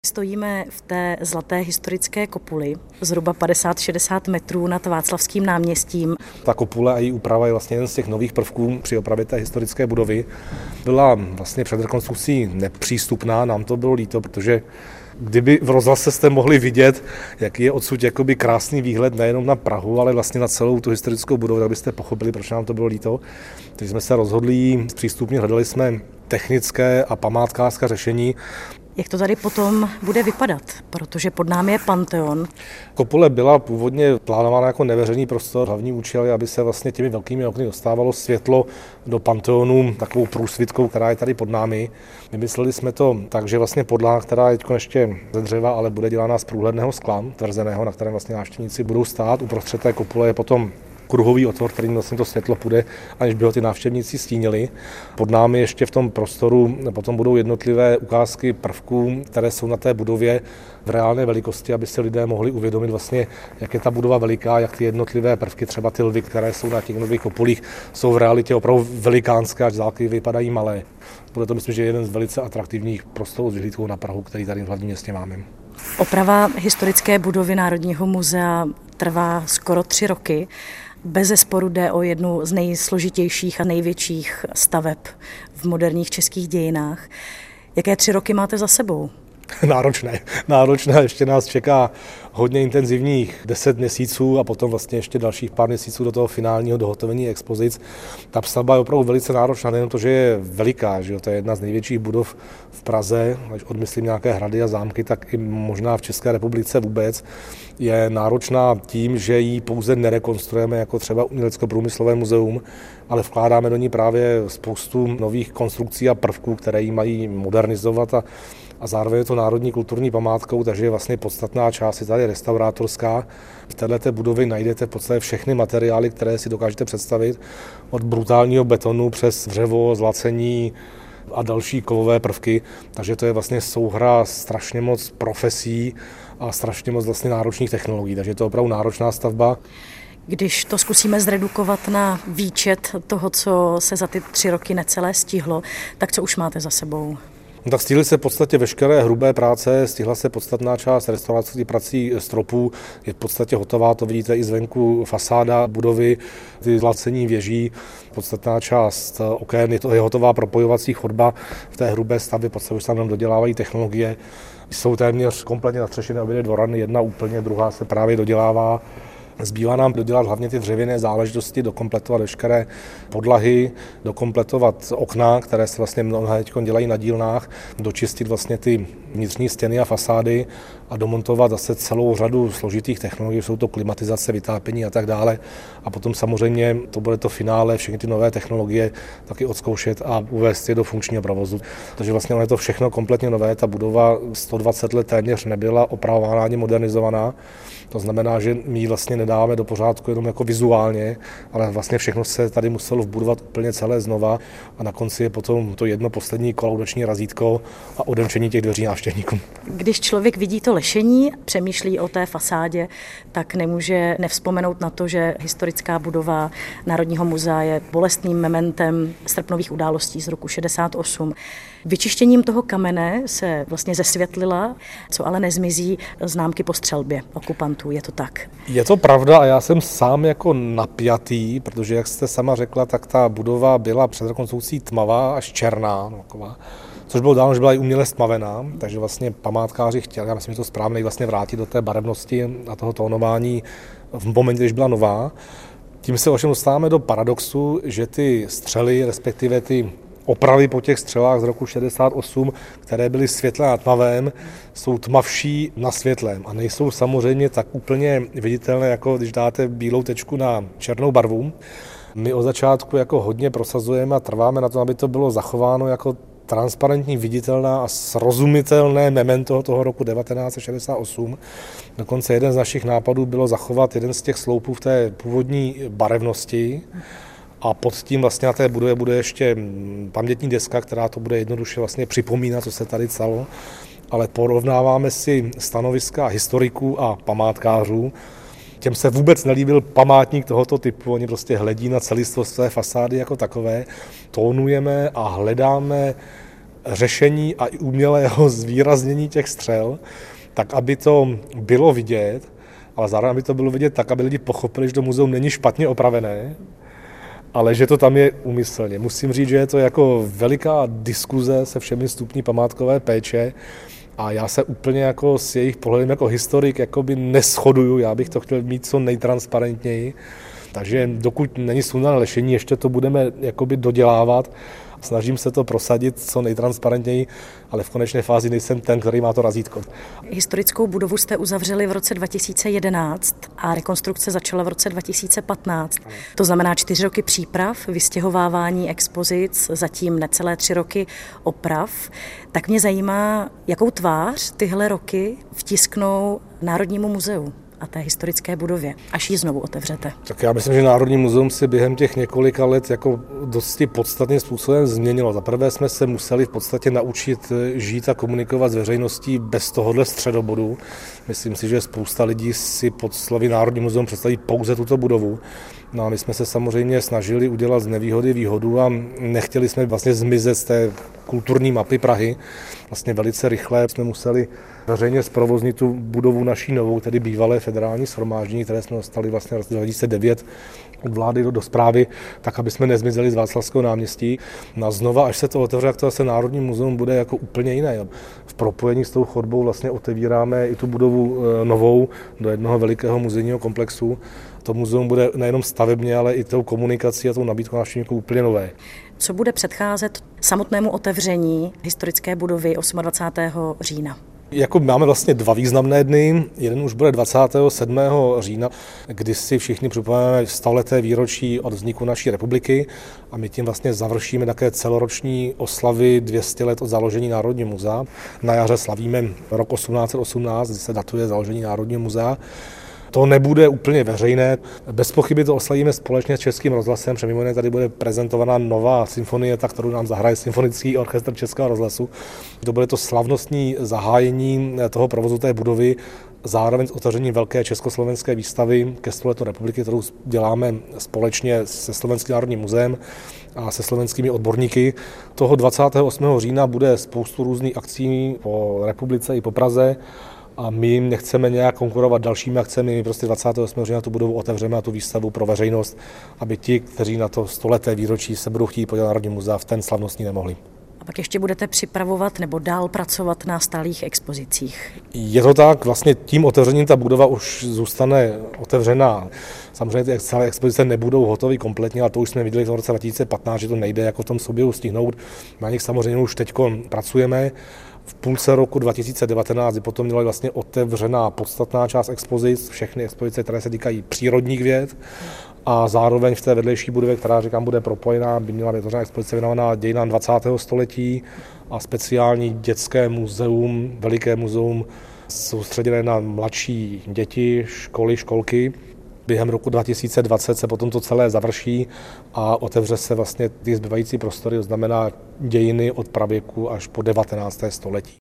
Stojíme v té zlaté historické kopuli, zhruba 50-60 metrů nad Václavským náměstím. Ta kopule a její úprava je vlastně jeden z těch nových prvků při opravě té historické budovy. Byla vlastně před rekonstrukcí nepřístupná, nám to bylo líto, protože kdyby v rozhlase jste mohli vidět, jaký je odsud jakoby krásný výhled nejenom na Prahu, ale vlastně na celou tu historickou budovu, tak byste pochopili, proč nám to bylo líto. Takže jsme se rozhodli ji zpřístupnit, hledali jsme technické a památkářské řešení. Jak to tady potom bude vypadat, protože pod námi je Panteon. Kopule byla původně plánována jako neveřejný prostor, hlavní účel je, aby se vlastně těmi velkými okny dostávalo světlo do Panteonu takovou průsvitkou, která je tady pod námi. Vymysleli jsme to tak, že vlastně podlaha, která je teď ještě ze dřeva, ale bude dělána z průhledného skla, tvrzeného, na kterém vlastně návštěvníci budou stát. Uprostřed té kopule je potom kruhový otvor, kterým vlastně to světlo půjde, aniž by ho ty návštěvníci stínili. Pod námi ještě v tom prostoru potom budou jednotlivé ukázky prvků, které jsou na té budově v reálné velikosti, aby si lidé mohli uvědomit vlastně, jak je ta budova veliká, jak ty jednotlivé prvky, třeba ty lvy, které jsou na těch nových kopulích, jsou v realitě opravdu velikánské, až z dálky vypadají malé. Bude to, myslím, že jeden z velice atraktivních prostorů s vyhlídkou na Prahu, který tady v hlavním městě máme. Oprava historické budovy Národního muzea trvá skoro 3 roky. Bezesporu jde o jednu z nejsložitějších a největších staveb v moderních českých dějinách. Jaké 3 roky máte za sebou? Náročné, ještě nás čeká hodně intenzivních 10 měsíců a potom vlastně ještě dalších pár měsíců do toho finálního dohotovení expozic. Ta stavba je opravdu velice náročná, nejen to, že je veliká, že jo, to je jedna z největších budov v Praze, až odmyslím nějaké hrady a zámky, tak i možná v České republice vůbec. Je náročná tím, že ji pouze nerekonstruujeme jako třeba umělecko-průmyslové muzeum, ale vkládáme do ní právě spoustu nových konstrukcí a prvků, které ji mají modernizovat a zároveň je to národní kulturní památkou, takže je vlastně podstatná část je tady restaurátorská. V této budově najdete v podstatě všechny materiály, které si dokážete představit, od brutálního betonu přes dřevo, zlacení a další kovové prvky. Takže to je vlastně souhra strašně moc profesí a strašně moc vlastně náročných technologií. Takže to je opravdu náročná stavba. Když to zkusíme zredukovat na výčet toho, co se za ty 3 roky necelé stihlo, tak co už máte za sebou? No tak stihly se v podstatě veškeré hrubé práce, stihla se podstatná část restaurací prací stropů, je v podstatě hotová, to vidíte i zvenku fasáda budovy, ty zlacení věží, podstatná část oken, je hotová propojovací chodba v té hrubé stavbě, podstatě už se tam dodělávají technologie, jsou téměř kompletně natřešené obě dvorany, jedna úplně, druhá se právě dodělává. Zbývá nám dodělat hlavně ty dřevěné záležitosti, dokompletovat veškeré podlahy, dokompletovat okna, které se vlastně mnohé teď dělají na dílnách, dočistit vlastně ty vnitřní stěny a fasády a domontovat zase celou řadu složitých technologií, jsou to klimatizace, vytápění a tak dále. A potom samozřejmě to bude to finále, všechny ty nové technologie taky odzkoušet a uvést je do funkčního provozu. Takže vlastně je to všechno kompletně nové, ta budova 120 let téměř nebyla opravována ani modernizovaná. To znamená, že my ji vlastně nedáme do pořádku jenom jako vizuálně, ale vlastně všechno se tady muselo vbudovat úplně celé znova a na konci je potom to jedno poslední kolaudační razítko a odemčení těch dveří návštěvníkům. Když člověk vidí to lešení, přemýšlí o té fasádě, tak nemůže nevzpomenout na to, že historická budova Národního muzea je bolestným mementem srpnových událostí z roku 68. Vyčištěním toho kamene se vlastně zesvětlila, co ale nezmizí, známky po střelbě okupantů. Je to tak? Je to pravda a já jsem sám jako napjatý, protože jak jste sama řekla, tak ta budova byla před rekonstrukcí tmavá až černá, což bylo dáno, že byla i uměle stmavená, takže vlastně památkáři chtěli, já myslím, že to správně vlastně vrátit do té barevnosti a toho tónování v momentě, když byla nová. Tím se ovšem dostáváme do paradoxu, že ty střely, respektive ty opravy po těch střelách z roku 68, které byly světlé na tmavém, jsou tmavší na světlém a nejsou samozřejmě tak úplně viditelné, jako když dáte bílou tečku na černou barvu. My od začátku jako hodně prosazujeme a trváme na tom, aby to bylo zachováno jako transparentní, viditelná a srozumitelné memento toho roku 1968. Dokonce jeden z našich nápadů bylo zachovat jeden z těch sloupů v té původní barevnosti, a pod tím vlastně na té budově bude ještě pamětní deska, která to bude jednoduše vlastně připomínat, co se tady stalo. Ale porovnáváme si stanoviska historiků a památkářů. Těm se vůbec nelíbil památník tohoto typu, oni prostě hledí na celistvost své fasády jako takové. Tónujeme a hledáme řešení a i umělého zvýraznění těch střel, tak aby to bylo vidět, ale zároveň aby to bylo vidět tak, aby lidi pochopili, že to muzeum není špatně opravené, ale že to tam je úmyslně. Musím říct, že je to jako veliká diskuze se všemi stupni památkové péče a já se úplně jako s jejich pohledem jako historik jakoby neshoduju, já bych to chtěl mít co nejtransparentněji. Takže dokud není sundané lešení, ještě to budeme jakoby dodělávat. Snažím se to prosadit co nejtransparentněji, ale v konečné fázi nejsem ten, který má to razítko. Historickou budovu jste uzavřeli v roce 2011 a rekonstrukce začala v roce 2015. To znamená 4 roky příprav, vystěhovávání expozic, zatím necelé 3 roky oprav. Tak mě zajímá, jakou tvář tyhle roky vtisknou Národnímu muzeu a té historické budově, až ji znovu otevřete. Tak já myslím, že Národní muzeum si během těch několika let jako dosti podstatným způsobem změnilo. Za prvé jsme se museli v podstatě naučit žít a komunikovat s veřejností bez tohohle středobodu. Myslím si, že spousta lidí si pod slovy Národní muzeum představí pouze tuto budovu. No a my jsme se samozřejmě snažili udělat z nevýhody výhodu a nechtěli jsme vlastně zmizet z té kulturní mapy Prahy. Vlastně velice rychle jsme museli veřejně zprovoznit tu budovu naší novou, tedy bývalé federální shromáždění, které jsme dostali vlastně v roce 2009 od vlády do správy, tak aby jsme nezmizeli z Václavského náměstí. No a znova, až se to otevře, tak to zase Národní muzeum bude jako úplně jiné. V propojení s tou chodbou vlastně otevíráme i tu budovu novou do jednoho velikého muzejního komplexu. To muzeum bude nejenom stavebně, ale i tou komunikací a tou nabídkou návštěvníků úplně nové. Co bude předcházet samotnému otevření historické budovy 28. října? Jako máme vlastně 2 významné dny. Jeden už bude 27. října, kdy si všichni připomeneme 100leté výročí od vzniku naší republiky a my tím vlastně završíme také celoroční oslavy 200 let od založení Národního muzea. Na jaře slavíme rok 1818, kdy se datuje založení Národního muzea. To nebude úplně veřejné. Bez pochyby to oslavíme společně s Českým rozhlasem, protože mimo jiné tady bude prezentovaná nová symfonieta, kterou nám zahraje Symfonický orchestr Českého rozhlasu. To bude to slavnostní zahájení toho provozu té budovy, zároveň s otevřením velké československé výstavy ke 100 letu republiky, kterou děláme společně se Slovenským národním muzeem a se slovenskými odborníky. Toho 28. října bude spoustu různých akcí po republice i po Praze. A my jim nechceme nějak konkurovat dalšími akcemi, my prostě 28. října tu budovu otevřeme a tu výstavu pro veřejnost, aby ti, kteří na to 100leté výročí se budou chtít podívat na Národní muzea, v ten slavnostní nemohli. A pak ještě budete připravovat nebo dál pracovat na stálých expozicích? Je to tak, vlastně tím otevřením ta budova už zůstane otevřená. Samozřejmě ty celé expozice nebudou hotové kompletně, ale to už jsme viděli v roce 2015, že to nejde jako v tom souběhu stihnout. Na nich samozřejmě už teď pracujeme. V půlce roku 2019 potom měla vlastně otevřená podstatná část expozic, všechny expozice, které se týkají přírodních věd a zároveň v té vedlejší budově, která říkám bude propojená, by měla být otevřená expozice věnovaná dějinám 20. století a speciální dětské muzeum, veliké muzeum soustředěné na mladší děti, školky. Během roku 2020 se potom to celé završí a otevře se vlastně ty zbývající prostory, to znamená dějiny od pravěku až po 19. století.